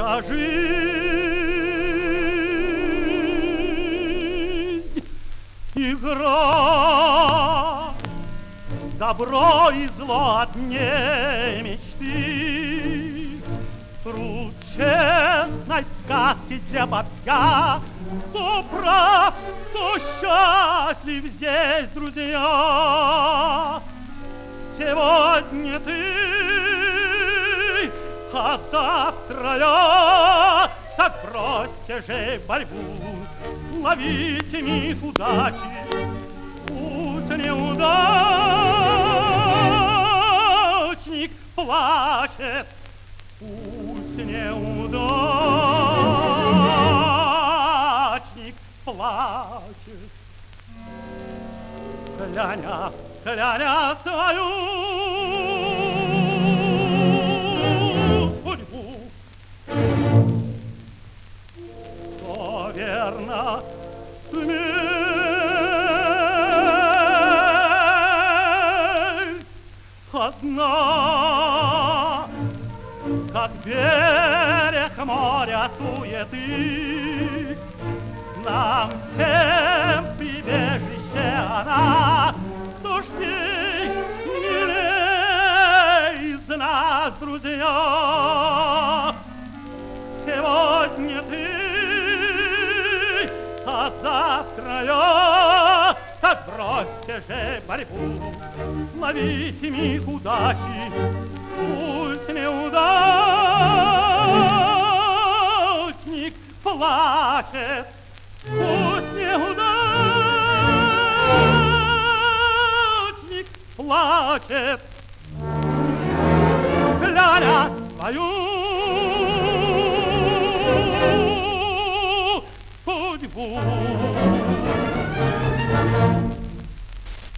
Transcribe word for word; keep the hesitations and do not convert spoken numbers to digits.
наша жизнь игра, добро и зло одни мечты, труд, честность, сказки для бабья. Кто прав, кто счастлив здесь, друзья. Сегодня ты, а завтра я. Так бросьте же борьбу, ловите миг удачи. Пусть неудачник плачет, пусть неудачник плачет. Кляня, кляня свою судьбу, то верно смерть одна, как берег моря суеты. Нам всем прибежище она, кто ж ей милей из нас, друзья. Сегодня ты, а завтра я. Так бросьте же борьбу, ловите миг удачи. Пусть неудачник плачет, пусть неудачник плачет. Кляня свою судьбу.